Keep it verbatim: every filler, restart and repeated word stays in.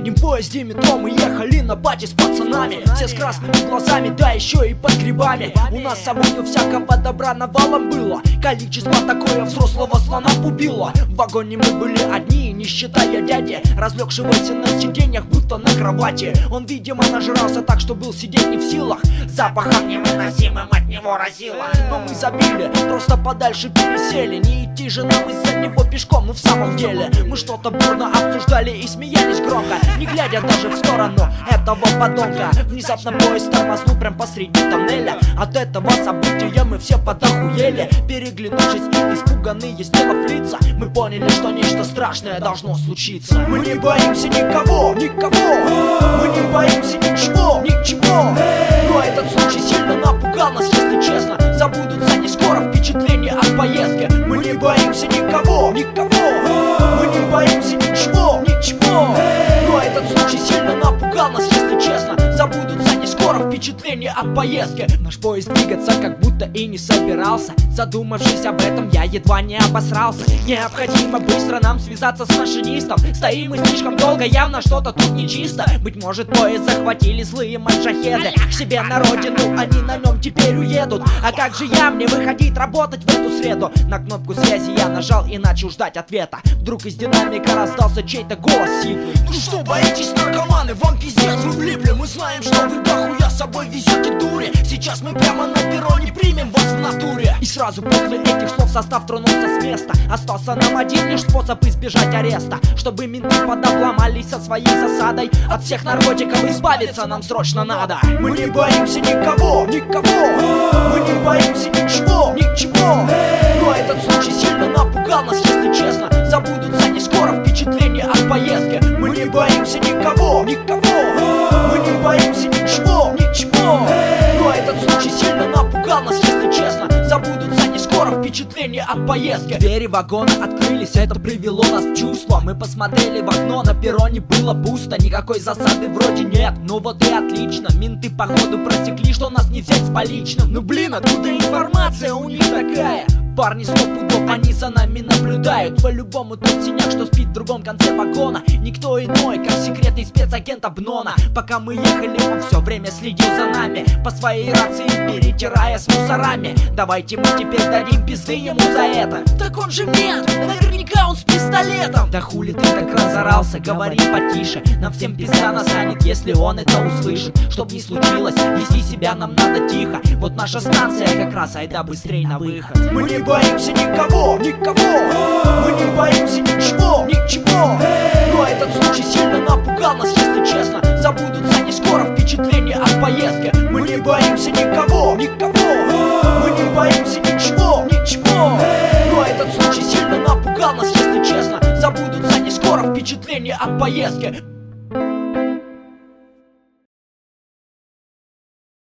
последнем поезде метро мы ехали на бате с пацанами. Все с красными глазами, да еще и под грибами. У нас с собой всякого добра навалом было. Количество такое взрослого слона убило. В вагоне мы были одни, не считая дяди, разлегшегося на сиденьях, будто на кровати. Он, видимо, нажрался так, что был сидеть не в силах. Запахом невыносимым от него разило. Но мы забили, просто подальше пересели. Не идти же нам из-за него пешком, ну в самом деле. Мы что-то бурно обсуждали и смеялись громко, не глядя даже в сторону этого подонка. Внезапно поезд тормознул прям посреди тоннеля. От этого события мы все подохуели. Переглянувшись и испуганные, сделав лица, мы поняли, что нечто страшное должно случиться. Мы не боимся никого, никого. Мы не боимся ничего, ничего. Но этот случай сильно напугал нас, если честно. Забудутся не скоро впечатления от поездки. Мы не боимся никого, никого. Мы не боимся ничего, ничего. Но этот случай сильно напугал нас, если честно. Забудутся не скоро впечатления от поездки. Наш поезд двигаться как будто и не собирался. Задумавшись об этом, я едва не обосрался. Необходимо быстро нам связаться с машинистом. Стоим мы слишком долго, явно что-то тут нечисто. Быть может, поезд захватили злые маджахеды. К себе на родину они на нем теперь уедут. А как же я, мне выходить работать в эту среду? На кнопку связи я нажал и начал ждать ответа. Вдруг из динамика раздался чей-то голос сиплый. Ну что, боитесь, наркоманы, вам пиздец, вы влипли. Мы знаем, что вы дохуя с собой везете дури. Сейчас мы прямо на перроне примем вас в натуре. И сразу после этих слов состав тронулся с места. Остался нам один лишь способ избежать ареста. Чтобы менты подобломались со своей засадой. От всех наркотиков избавиться нам срочно надо. Мы не боимся никого, никого. Мы не боимся ничего, ничего. Но этот случай сильно напугал нас, если честно. Забудутся не скоро впечатления от поездки. Мы не боимся никого, никого. Мы не боимся ничего, ничего. Но этот случай сильно напугал нас, если честно. Забудутся не скоро впечатления от поездки. Двери вагона открылись, это привело нас в чувство. Мы посмотрели в окно, на перроне было пусто. Никакой засады вроде нет, ну вот и отлично. Менты походу просекли, что нас не взять с поличным. Ну блин, откуда информация у них такая? Парни сто пудов, они за нами наблюдают. По-любому тот синяк, что спит в другом конце вагона, никто иной, как секретный спецагент Абнона. Пока мы ехали, он все время следил за нами, по своей рации перетирая с мусорами. Давайте мы теперь дадим пизды ему за это. Так он же мент, наверняка он с пистолетом. Да хули ты так разорался, говори потише. Нам всем пизда настанет, если он это услышит. Чтоб не случилось, вести себя нам надо тихо. Вот наша станция как раз, айда быстрей на выход. Мы не боимся никого, никого. Мы не боимся ничего, ничего. Но этот случай сильно напугал нас, если честно. Забудутся не скоро впечатления от поездки. Мы не боимся никого, никого. Мы не боимся ничего, ничего. Но этот случай сильно напугал нас, если честно. Забудутся не скоро впечатления от поездки.